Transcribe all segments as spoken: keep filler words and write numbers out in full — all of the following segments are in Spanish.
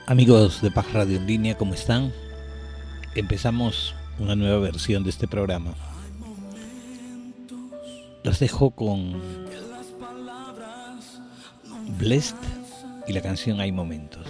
Amigos de Paz Radio en Línea, ¿cómo están? Empezamos una nueva versión de este programa. Los dejo con Blessed y la canción Hay Momentos.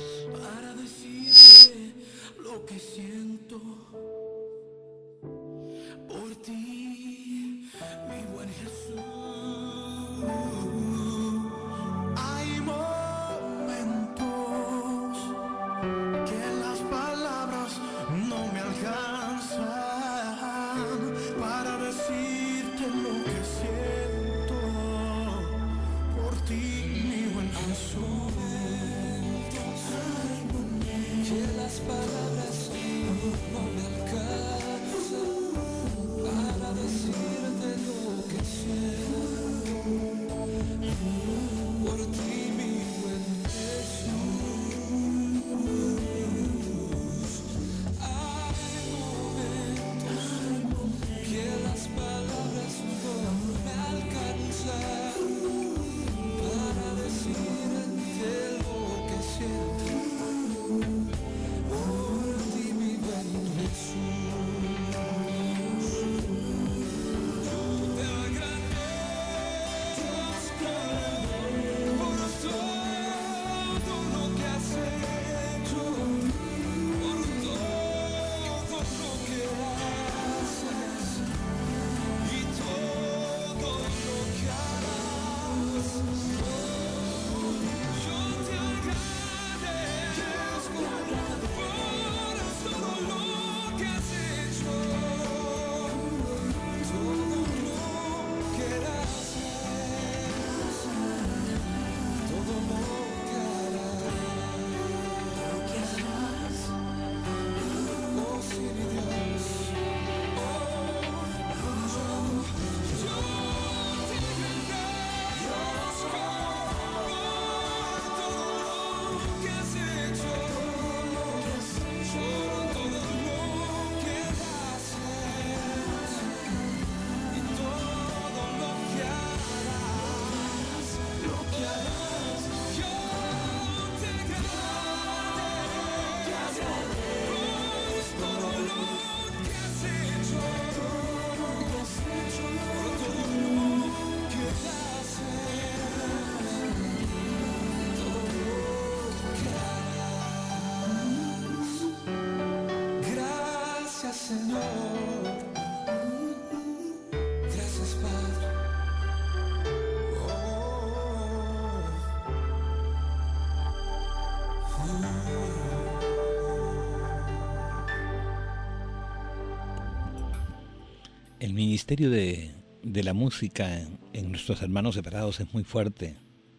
El ministerio de, de la música en, en nuestros hermanos separados es muy fuerte.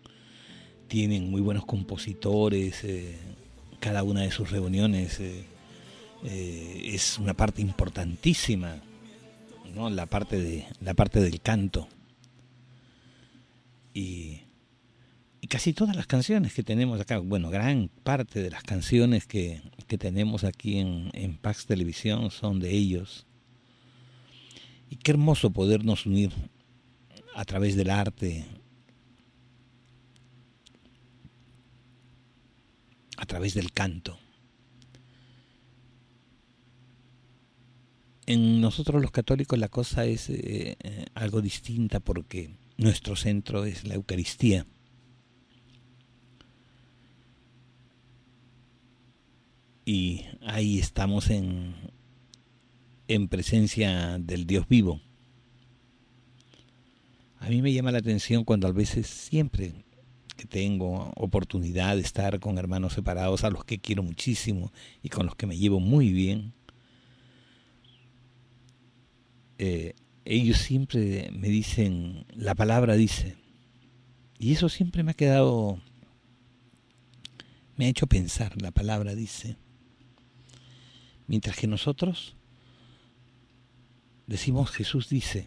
Tienen muy buenos compositores, eh, cada una de sus reuniones eh, eh, es una parte importantísima, ¿no? La parte de la parte del canto. Y, y casi todas las canciones que tenemos acá, bueno, gran parte de las canciones que, que tenemos aquí en, en Pax Televisión son de ellos. Y qué hermoso podernos unir a través del arte, a través del canto. En nosotros los católicos la cosa es eh, eh, algo distinta porque nuestro centro es la Eucaristía. Y ahí estamos en... en presencia del Dios vivo. A mí me llama la atención cuando a veces, siempre que tengo oportunidad de estar con hermanos separados a los que quiero muchísimo y con los que me llevo muy bien, eh, ellos siempre me dicen, la palabra dice, y eso siempre me ha quedado, me ha hecho pensar, la palabra dice, mientras que nosotros decimos Jesús dice.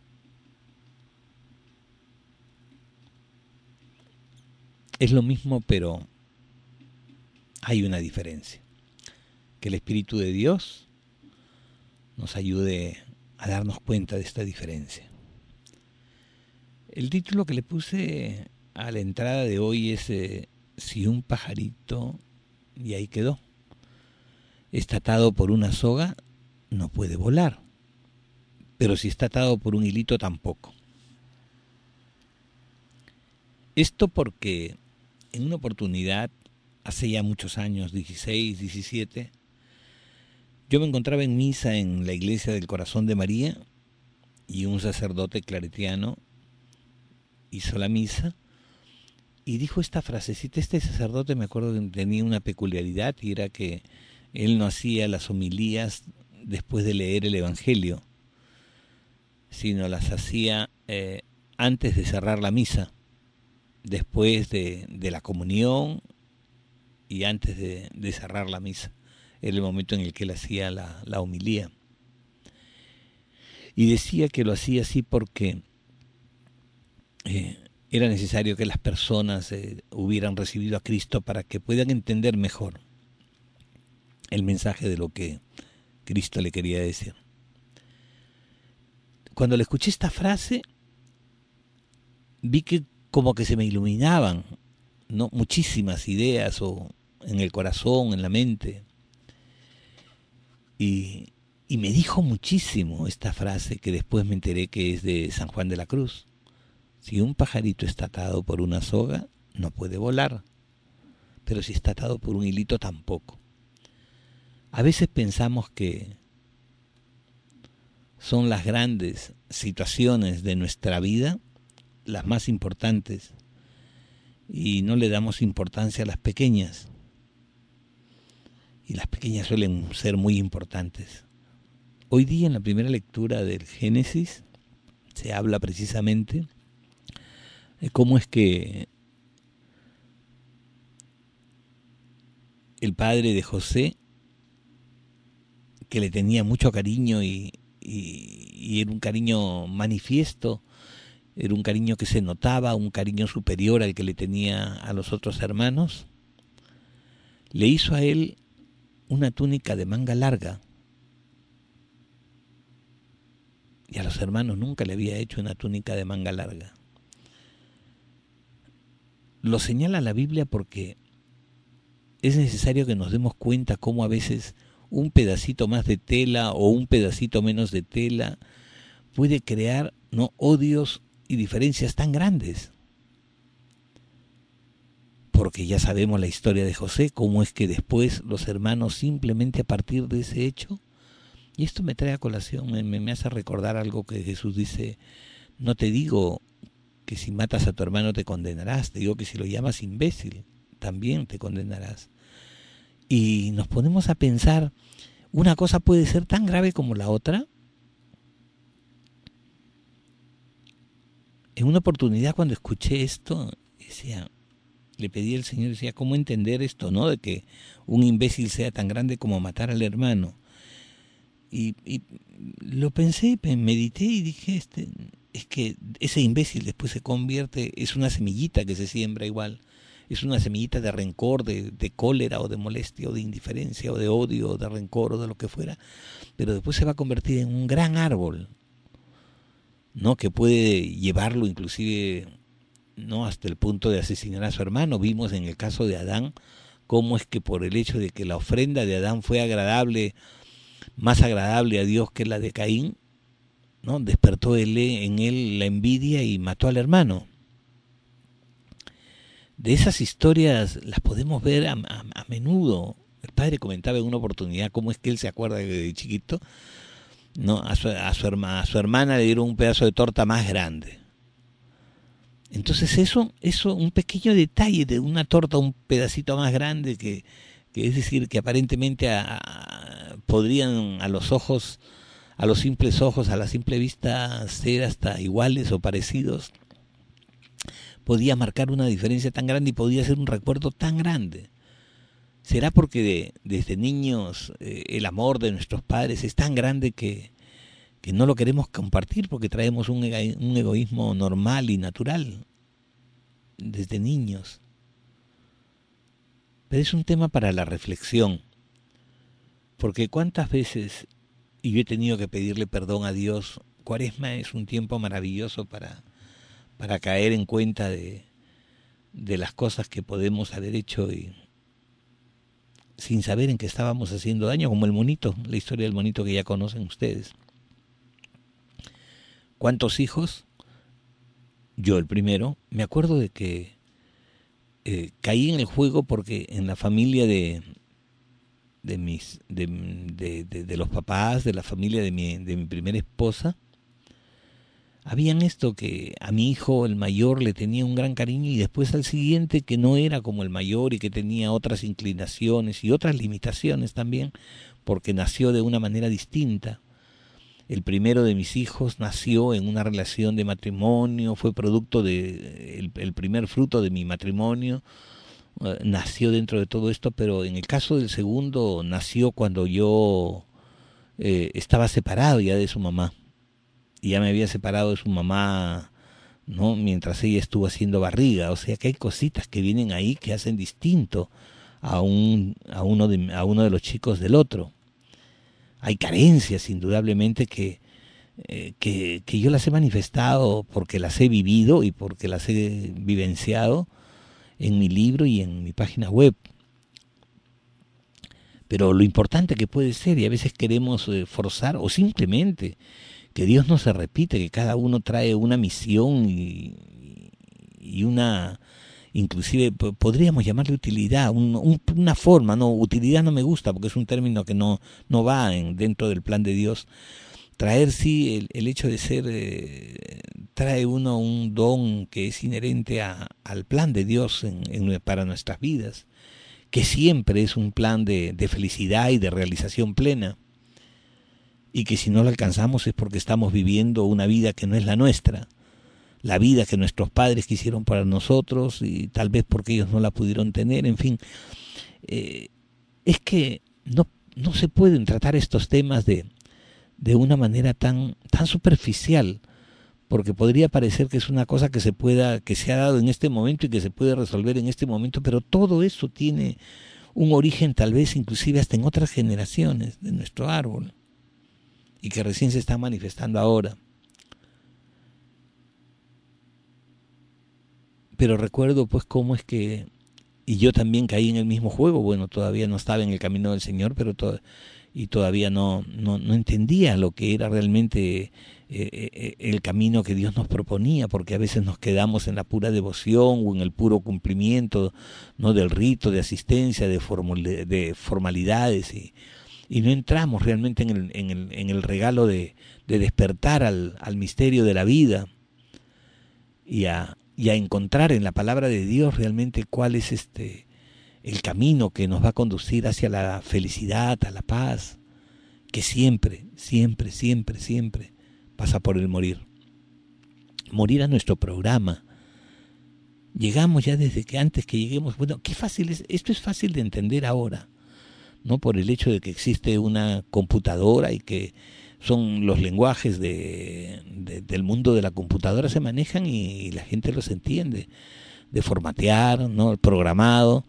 Es lo mismo, pero hay una diferencia. Que el Espíritu de Dios nos ayude a darnos cuenta de esta diferencia. El título que le puse a la entrada de hoy es eh, Si un pajarito y ahí quedó. Está atado por una soga, no puede volar, pero si está atado por un hilito tampoco. Esto porque en una oportunidad, hace ya muchos años, dieciséis, diecisiete, yo me encontraba en misa en la iglesia del Corazón de María y un sacerdote claretiano hizo la misa y dijo esta frasecita. Este sacerdote, me acuerdo que tenía una peculiaridad, y era que él no hacía las homilías después de leer el Evangelio, sino las hacía eh, antes de cerrar la misa, después de, de la comunión y antes de, de cerrar la misa. Era el momento en el que él hacía la, la homilía. Y decía que lo hacía así porque eh, era necesario que las personas eh, hubieran recibido a Cristo para que puedan entender mejor el mensaje de lo que Cristo le quería decir. Cuando le escuché esta frase, vi que como que se me iluminaban, ¿no?, muchísimas ideas o en el corazón, en la mente. Y, y me dijo muchísimo esta frase, que después me enteré que es de San Juan de la Cruz. Si un pajarito está atado por una soga, no puede volar, pero si está atado por un hilito, tampoco. A veces pensamos que son las grandes situaciones de nuestra vida las más importantes y no le damos importancia a las pequeñas. Y las pequeñas suelen ser muy importantes. Hoy día, en la primera lectura del Génesis, se habla precisamente de cómo es que el padre de José, que le tenía mucho cariño y, y, y era un cariño manifiesto, era un cariño que se notaba, un cariño superior al que le tenía a los otros hermanos, le hizo a él una túnica de manga larga. Y a los hermanos nunca le había hecho una túnica de manga larga. Lo señala la Biblia porque es necesario que nos demos cuenta cómo a veces un pedacito más de tela o un pedacito menos de tela puede crear, ¿no?, odios y diferencias tan grandes. Porque ya sabemos la historia de José, cómo es que después los hermanos, simplemente a partir de ese hecho, y esto me trae a colación, me, me hace recordar algo que Jesús dice: no te digo que si matas a tu hermano te condenarás, te digo que si lo llamas imbécil también te condenarás. Y nos ponemos a pensar, ¿una cosa puede ser tan grave como la otra? En una oportunidad, cuando escuché esto, decía, le pedí al Señor, decía, ¿cómo entender esto, no? De que un imbécil sea tan grande como matar al hermano. Y, y lo pensé, medité y dije, este, es que ese imbécil después se convierte, es una semillita que se siembra igual, es una semillita de rencor, de, de cólera o de molestia o de indiferencia o de odio o de rencor o de lo que fuera, pero después se va a convertir en un gran árbol, ¿no?, que puede llevarlo inclusive, ¿no?, hasta el punto de asesinar a su hermano. Vimos en el caso de Adán cómo es que por el hecho de que la ofrenda de Adán fue agradable, más agradable a Dios que la de Caín, ¿no?, despertó en él la envidia y mató al hermano. De esas historias las podemos ver a, a, a menudo. El padre comentaba en una oportunidad cómo es que él se acuerda de, de chiquito, ¿no?, a su, a, su herma, a su hermana le dieron un pedazo de torta más grande. Entonces eso, eso, un pequeño detalle de una torta, un pedacito más grande, que, que es decir, que aparentemente a, a, podrían a los ojos, a los simples ojos, a la simple vista, ser hasta iguales o parecidos, podía marcar una diferencia tan grande y podía ser un recuerdo tan grande. ¿Será porque de, desde niños eh, el amor de nuestros padres es tan grande que, que no lo queremos compartir porque traemos un, ego, un egoísmo normal y natural desde niños? Pero es un tema para la reflexión, porque cuántas veces, y yo he tenido que pedirle perdón a Dios. Cuaresma es un tiempo maravilloso para, para caer en cuenta de, de las cosas que podemos haber hecho y, sin saber en qué estábamos haciendo daño, como el monito, la historia del monito que ya conocen ustedes. ¿Cuántos hijos? Yo el primero. Me acuerdo de que eh, caí en el juego porque en la familia de de mis de, de, de, de los papás, de la familia de mi, de mi primera esposa, habían esto que a mi hijo el mayor le tenía un gran cariño y después al siguiente que no era como el mayor y que tenía otras inclinaciones y otras limitaciones también porque nació de una manera distinta. El primero de mis hijos nació en una relación de matrimonio, fue producto de el, el primer fruto de mi matrimonio, uh, nació dentro de todo esto, pero en el caso del segundo nació cuando yo eh, estaba separado ya de su mamá. Y ya me había separado de su mamá, ¿no? Mientras ella estuvo haciendo barriga. O sea que hay cositas que vienen ahí que hacen distinto a un a uno de a uno de los chicos del otro. Hay carencias indudablemente que eh, que que yo las he manifestado porque las he vivido y porque las he vivenciado en mi libro y en mi página web. Pero lo importante que puede ser, y a veces queremos eh, forzar o simplemente que Dios no se repite, que cada uno trae una misión y, y una, inclusive podríamos llamarle utilidad, un, un, una forma, no, utilidad no me gusta porque es un término que no, no va en, dentro del plan de Dios. Traer sí, el, el hecho de ser, eh, trae uno un don que es inherente a, al plan de Dios en, en, para nuestras vidas, que siempre es un plan de, de felicidad y de realización plena. Y que si no lo alcanzamos es porque estamos viviendo una vida que no es la nuestra, la vida que nuestros padres quisieron para nosotros y tal vez porque ellos no la pudieron tener, en fin. Eh, es que no, no se pueden tratar estos temas de, de una manera tan, tan superficial, porque podría parecer que es una cosa que se pueda, que se ha dado en este momento y que se puede resolver en este momento, pero todo eso tiene un origen tal vez inclusive hasta en otras generaciones de nuestro árbol, y que recién se está manifestando ahora. Pero recuerdo pues cómo es que, y yo también caí en el mismo juego, bueno, todavía no estaba en el camino del Señor, pero to, y todavía no, no, no entendía lo que era realmente eh, eh, el camino que Dios nos proponía, porque a veces nos quedamos en la pura devoción o en el puro cumplimiento, ¿no?, del rito, de asistencia, de, formal, de formalidades y y no entramos realmente en el, en el, en el regalo de, de despertar al, al misterio de la vida y a, y a encontrar en la palabra de Dios realmente cuál es este el camino que nos va a conducir hacia la felicidad, a la paz, que siempre, siempre, siempre, siempre pasa por el morir. Morir a nuestro programa. Llegamos ya desde que antes que lleguemos, bueno, qué fácil es, esto es fácil de entender ahora, ¿no? Por el hecho de que existe una computadora y que son los lenguajes de, de, del mundo de la computadora se manejan y, y la gente los entiende, de formatear, ¿no?, el programado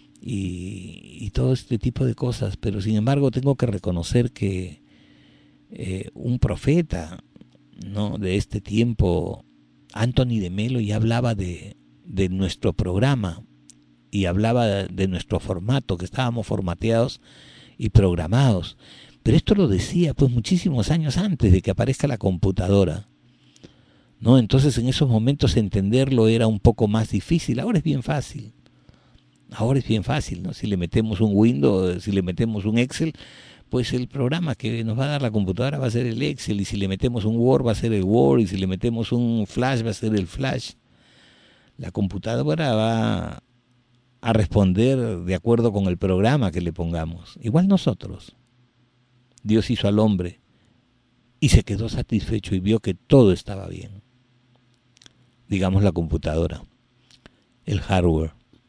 y, y todo este tipo de cosas. Pero sin embargo tengo que reconocer que eh, un profeta, ¿no?, de este tiempo, Anthony de Melo, ya hablaba de, de nuestro programa y hablaba de nuestro formato, que estábamos formateados y programados. Pero esto lo decía pues muchísimos años antes de que aparezca la computadora, ¿no? Entonces en esos momentos entenderlo era un poco más difícil. Ahora es bien fácil. Ahora es bien fácil, ¿no? Si le metemos un Windows, si le metemos un Excel, pues el programa que nos va a dar la computadora va a ser el Excel, y si le metemos un Word va a ser el Word, y si le metemos un Flash va a ser el Flash. La computadora va a responder de acuerdo con el programa que le pongamos. Igual nosotros. Dios hizo al hombre y se quedó satisfecho y vio que todo estaba bien. Digamos la computadora, el hardware.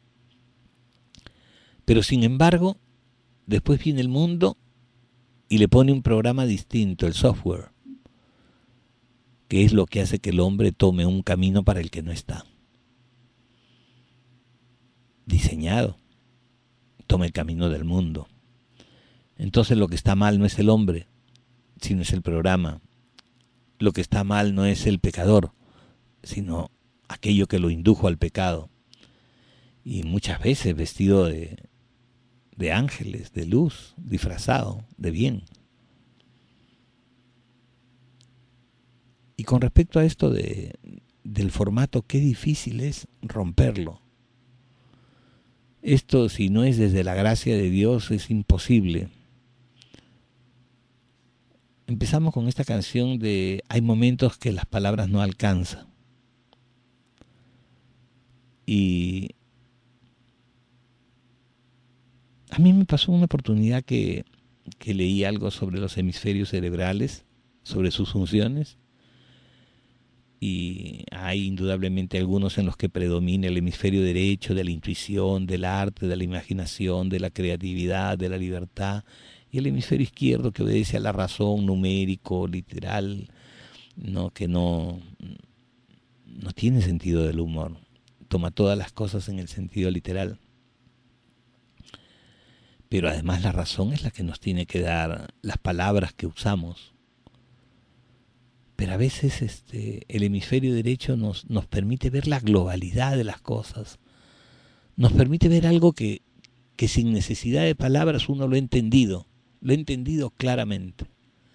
Pero sin embargo, después viene el mundo y le pone un programa distinto, el software, que es lo que hace que el hombre tome un camino para el que no está diseñado, tome el camino del mundo. Entonces lo que está mal no es el hombre, sino es el programa. Lo que está mal no es el pecador, sino aquello que lo indujo al pecado. Y muchas veces vestido de, de ángeles, de luz, disfrazado de bien. Y con respecto a esto de, del formato, qué difícil es romperlo. Esto, si no es desde la gracia de Dios, es imposible. Empezamos con esta canción de hay momentos que las palabras no alcanzan. Y a mí me pasó una oportunidad que, que leí algo sobre los hemisferios cerebrales, sobre sus funciones. Y hay indudablemente algunos en los que predomina el hemisferio derecho de la intuición, del arte, de la imaginación, de la creatividad, de la libertad, y el hemisferio izquierdo que obedece a la razón, numérico, literal, no, que no, no tiene sentido del humor, toma todas las cosas en el sentido literal. Pero además la razón es la que nos tiene que dar las palabras que usamos. Pero a veces este, el hemisferio derecho nos, nos permite ver la globalidad de las cosas, nos permite ver algo que, que sin necesidad de palabras uno lo ha entendido, lo ha entendido claramente.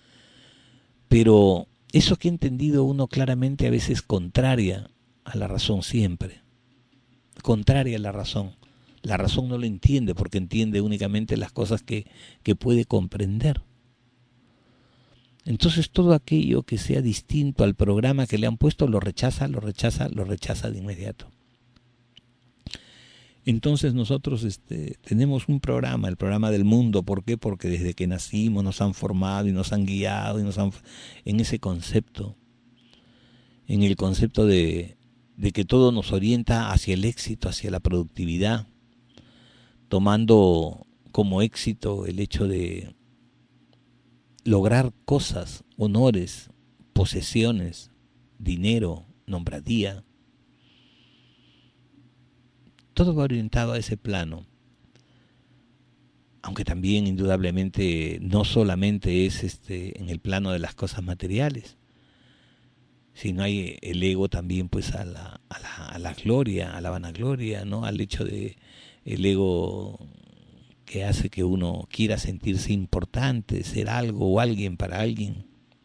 Pero eso que ha entendido uno claramente a veces contraria a la razón siempre, contraria a la razón. La razón no lo entiende porque entiende únicamente las cosas que, que puede comprender. Entonces todo aquello que sea distinto al programa que le han puesto lo rechaza, lo rechaza, lo rechaza de inmediato. Entonces nosotros este, tenemos un programa, el programa del mundo. ¿Por qué? Porque desde que nacimos nos han formado y nos han guiado y nos han, en ese concepto, en el concepto de, de que todo nos orienta hacia el éxito, hacia la productividad, tomando como éxito el hecho de lograr cosas, honores, posesiones, dinero, nombradía. Todo va orientado a ese plano. Aunque también indudablemente no solamente es este en el plano de las cosas materiales, sino hay el ego también pues a la, a la, a la gloria, a la vanagloria, ¿no? Al hecho de el ego que hace que uno quiera sentirse importante, ser algo o alguien para alguien.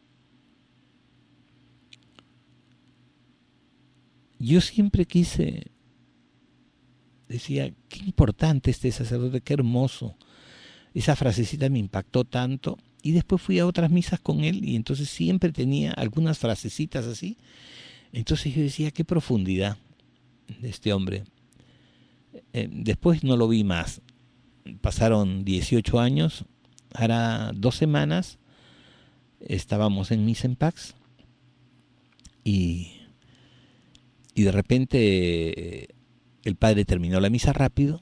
Yo siempre quise, decía, qué importante este sacerdote, qué hermoso. Esa frasecita me impactó tanto y después fui a otras misas con él y entonces siempre tenía algunas frasecitas así. Entonces yo decía, qué profundidad de este hombre. Eh, después no lo vi más. Pasaron dieciocho años, hará dos semanas, estábamos en Misa en Pax y, y de repente el padre terminó la misa rápido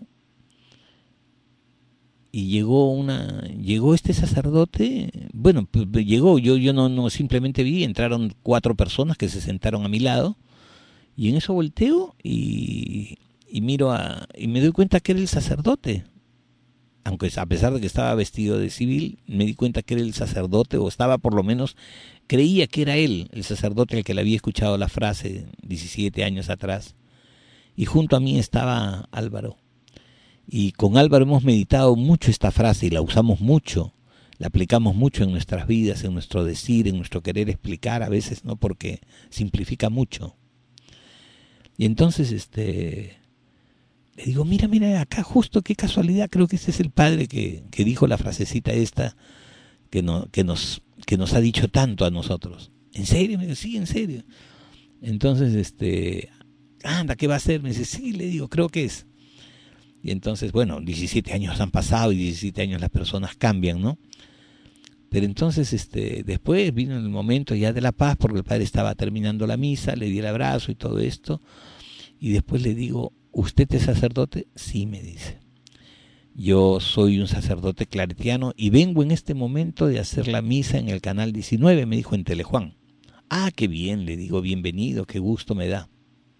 y llegó una llegó este sacerdote, bueno, pues llegó, yo yo no, no simplemente vi, entraron cuatro personas que se sentaron a mi lado y en eso volteo y, y miro a, y me doy cuenta que era el sacerdote. Aunque a pesar de que estaba vestido de civil, me di cuenta que era el sacerdote, o estaba por lo menos, creía que era él, el sacerdote al que le había escuchado la frase diecisiete años atrás. Y junto a mí estaba Álvaro. Y con Álvaro hemos meditado mucho esta frase y la usamos mucho, la aplicamos mucho en nuestras vidas, en nuestro decir, en nuestro querer explicar a veces, ¿no? Porque simplifica mucho. Y entonces, este... le digo, mira, mira, acá justo, qué casualidad, creo que este es el padre que, que dijo la frasecita esta que, no, que, nos, que nos ha dicho tanto a nosotros. ¿En serio? Me dice, sí, en serio. Entonces, este, anda, ¿qué va a hacer? Me dice, sí, le digo, creo que es. Y entonces, bueno, diecisiete años han pasado y diecisiete años las personas cambian, ¿no? Pero entonces, este, después vino el momento ya de la paz, porque el padre estaba terminando la misa, le di el abrazo y todo esto, y después le digo, ¿usted es sacerdote? Sí, me dice. Yo soy un sacerdote claretiano y vengo en este momento de hacer la misa en el canal diecinueve, me dijo, en Telejuan. Ah, qué bien, le digo, bienvenido, qué gusto me da.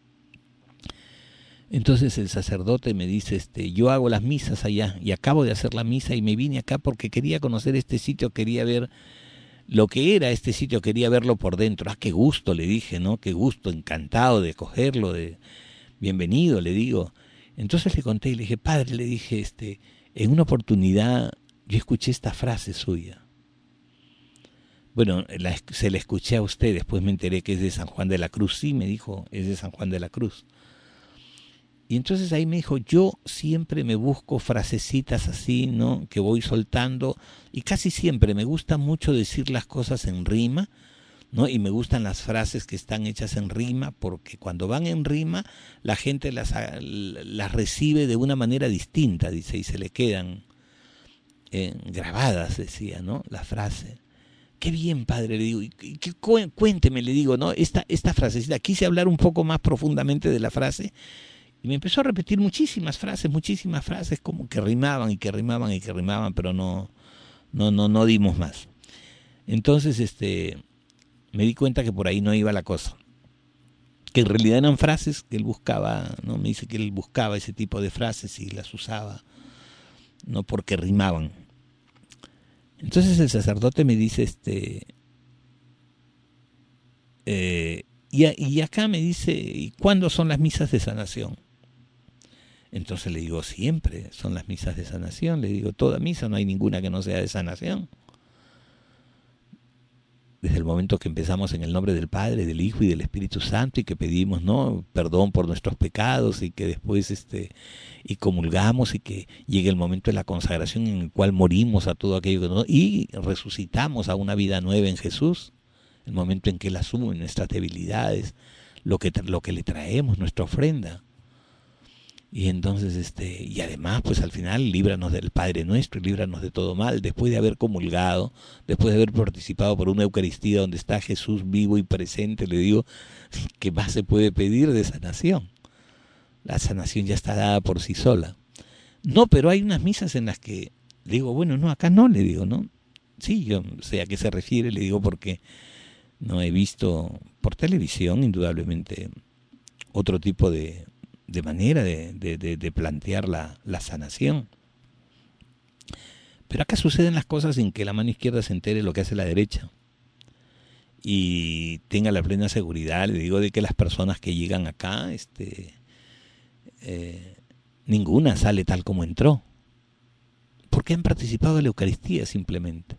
Entonces el sacerdote me dice, este, yo hago las misas allá y acabo de hacer la misa y me vine acá porque quería conocer este sitio, quería ver lo que era este sitio, quería verlo por dentro. Ah, qué gusto, le dije, ¿no? Qué gusto, encantado de cogerlo, de bienvenido, le digo. Entonces le conté y le dije, padre, le dije, este, En una oportunidad yo escuché esta frase suya. Bueno, la, se la escuché a usted, después me enteré que es de San Juan de la Cruz. Sí, me dijo, es de San Juan de la Cruz. Y entonces ahí me dijo, yo siempre me busco frasecitas así, ¿no? Que voy soltando, y casi siempre me gusta mucho decir las cosas en rima, ¿no? Y me gustan las frases que están hechas en rima, porque cuando van en rima, la gente las, las recibe de una manera distinta, dice, y se le quedan eh, grabadas, decía, ¿no? La frase. Qué bien, padre, le digo, y, y, cuénteme, le digo, ¿no? Esta, esta frasecita, quise hablar un poco más profundamente de la frase, y me empezó a repetir muchísimas frases, muchísimas frases, como que rimaban y que rimaban y que rimaban, pero no, no, no, no dimos más. Entonces, este, me di cuenta que por ahí no iba la cosa. Que en realidad eran frases que él buscaba, ¿no? Me dice que él buscaba ese tipo de frases y las usaba, no porque rimaban. Entonces el sacerdote me dice, este, eh, y, a, y acá me dice, ¿y cuándo son las misas de sanación? Entonces le digo, siempre son las misas de sanación. Le digo, toda misa, no hay ninguna que no sea de sanación. Desde el momento que empezamos en el nombre del Padre, del Hijo y del Espíritu Santo, y que pedimos, ¿no?, perdón por nuestros pecados, y que después este y comulgamos, y que llegue el momento de la consagración en el cual morimos a todo aquello que no, y resucitamos a una vida nueva en Jesús, el momento en que Él asume nuestras debilidades, lo que, lo que le traemos, nuestra ofrenda. Y entonces, este, y además, pues al final, líbranos del Padre Nuestro y líbranos de todo mal, después de haber comulgado, después de haber participado por una Eucaristía donde está Jesús vivo y presente, le digo, ¿qué más se puede pedir de sanación? La sanación ya está dada por sí sola. No, pero hay unas misas en las que, le digo, bueno, no, acá no, le digo, ¿no? Sí, yo sé a qué se refiere, le digo, porque no he visto por televisión, indudablemente, otro tipo de... de manera de, de, de, de plantear la, la sanación. Pero acá suceden las cosas sin que la mano izquierda se entere lo que hace la derecha. Y tenga la plena seguridad, le digo, de que las personas que llegan acá, este, eh, ninguna sale tal como entró. Porque han participado de la Eucaristía simplemente.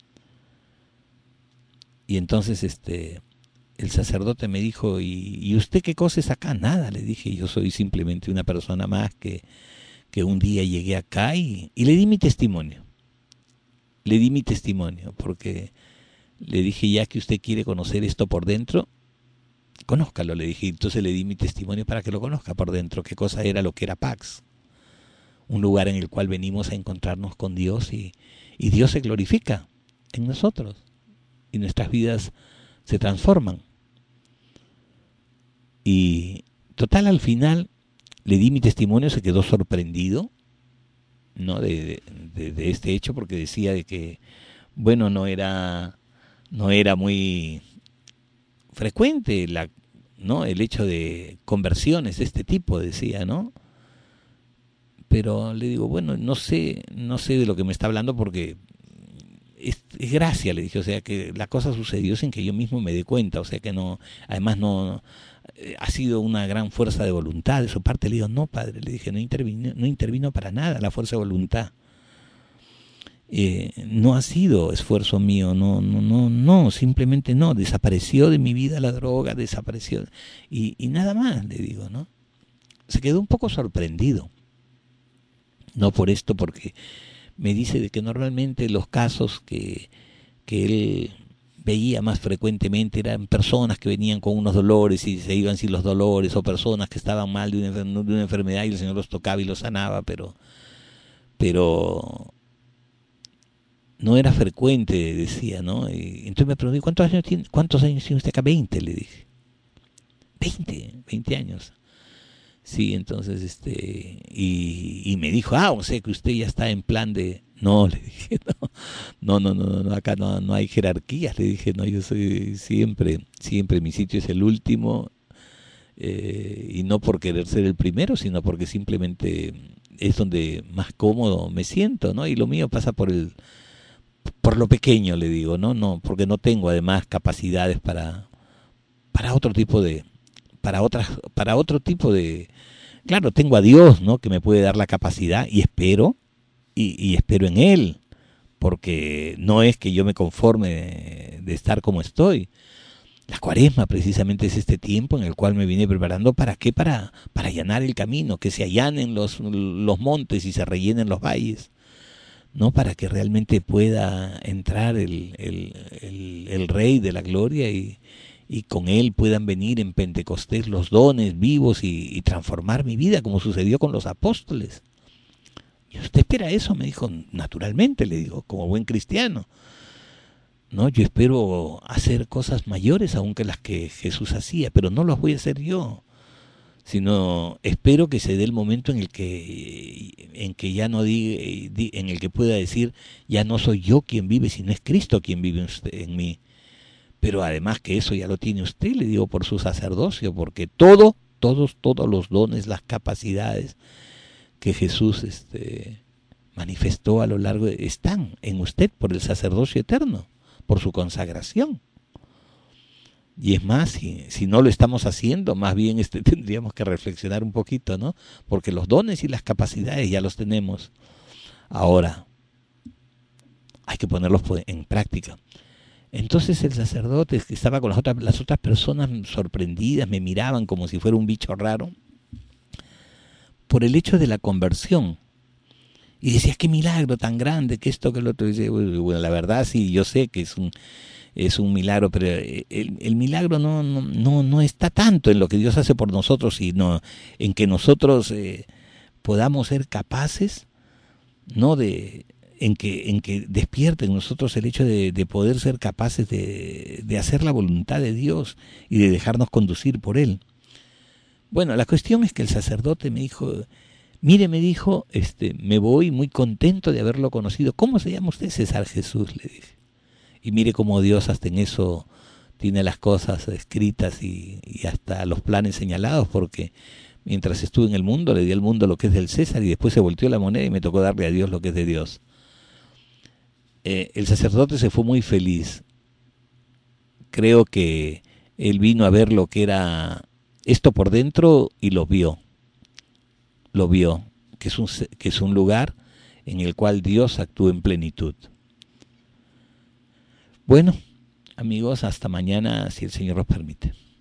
Y entonces, este... el sacerdote me dijo, ¿y, ¿y usted qué cosa es acá? Nada, le dije, yo soy simplemente una persona más que, que un día llegué acá y, y le di mi testimonio. Le di mi testimonio, porque le dije, ya que usted quiere conocer esto por dentro, conózcalo, le dije. Entonces le di mi testimonio para que lo conozca por dentro, qué cosa era lo que era Pax. Un lugar en el cual venimos a encontrarnos con Dios y, y Dios se glorifica en nosotros y nuestras vidas se transforman. Y total, al final le di mi testimonio, se quedó sorprendido, ¿no?, de, de, de este hecho, porque decía de que, bueno, no era no era muy frecuente la, ¿no?, el hecho de conversiones de este tipo, decía, ¿no? Pero le digo, bueno, no sé, no sé de lo que me está hablando, porque Es, es gracia, le dije, o sea que la cosa sucedió sin que yo mismo me dé cuenta, o sea que no, además no, eh, ha sido una gran fuerza de voluntad de su parte. Le digo, no, padre, le dije, no intervino, no intervino para nada la fuerza de voluntad, eh, no ha sido esfuerzo mío, no, no, no, no, simplemente no, desapareció de mi vida la droga, desapareció, y, y nada más, le digo, ¿no? Se quedó un poco sorprendido, no por esto, porque me dice de que normalmente los casos que, que él veía más frecuentemente eran personas que venían con unos dolores y se iban sin los dolores, o personas que estaban mal de una, de una enfermedad y el Señor los tocaba y los sanaba, pero, pero no era frecuente, decía, ¿no? Y entonces me pregunté, ¿cuántos años tiene, cuántos años tiene usted acá? veinte, le dije. veinte, veinte años. Sí, entonces, este, y, y me dijo, ah, o sea que usted ya está en plan de, no, le dije, no, no, no, no, no acá no, no hay jerarquías, le dije, no, yo soy siempre, siempre mi sitio es el último, eh, y no por querer ser el primero, sino porque simplemente es donde más cómodo me siento, ¿no? Y lo mío pasa por el, por lo pequeño, le digo, no, no, porque no tengo además capacidades para, para otro tipo de para otras, para otro tipo de, claro, tengo a Dios, ¿no?, que me puede dar la capacidad, y espero, y, y espero en Él, porque no es que yo me conforme de, de estar como estoy. La Cuaresma precisamente es este tiempo en el cual me vine preparando. ¿Para qué? Para, para allanar el camino, que se allanen los, los montes y se rellenen los valles, ¿no? Para que realmente pueda entrar el, el, el, el Rey de la Gloria y, y con Él puedan venir en Pentecostés los dones vivos y, y transformar mi vida, como sucedió con los apóstoles. ¿Y usted espera eso? Me dijo. Naturalmente, le digo, como buen cristiano. No, yo espero hacer cosas mayores aún que las que Jesús hacía, pero no las voy a hacer yo, sino espero que se dé el momento en el que en que ya no diga, en el que pueda decir, ya no soy yo quien vive, sino es Cristo quien vive en, usted, en mí. Pero además que eso ya lo tiene usted, le digo, por su sacerdocio, porque todo, todos, todos los dones, las capacidades que Jesús este, manifestó a lo largo de, están en usted por el sacerdocio eterno, por su consagración. Y es más, si, si no lo estamos haciendo, más bien este, tendríamos que reflexionar un poquito, ¿no? Porque los dones y las capacidades ya los tenemos. Ahora, hay que ponerlos en práctica. Entonces el sacerdote que estaba con las otras, las otras personas sorprendidas, me miraban como si fuera un bicho raro, por el hecho de la conversión. Y decía, qué milagro tan grande, que esto, que lo otro. Y dice, bueno, la verdad sí, yo sé que es un, es un milagro, pero el, el milagro no, no, no, no está tanto en lo que Dios hace por nosotros, sino en que nosotros eh, podamos ser capaces, no de, en que, en que despierte en nosotros el hecho de, de poder ser capaces de, de hacer la voluntad de Dios y de dejarnos conducir por Él. Bueno, la cuestión es que el sacerdote me dijo, mire, me dijo, este, me voy muy contento de haberlo conocido. ¿Cómo se llama usted? César Jesús, le dije. Y mire cómo Dios hasta en eso tiene las cosas escritas y, y hasta los planes señalados, porque mientras estuve en el mundo, le di al mundo lo que es del César y después se volteó la moneda y me tocó darle a Dios lo que es de Dios. Eh, el sacerdote se fue muy feliz. Creo que él vino a ver lo que era esto por dentro y lo vio. Lo vio, que es un, que es un lugar en el cual Dios actúa en plenitud. Bueno, amigos, hasta mañana, si el Señor nos permite.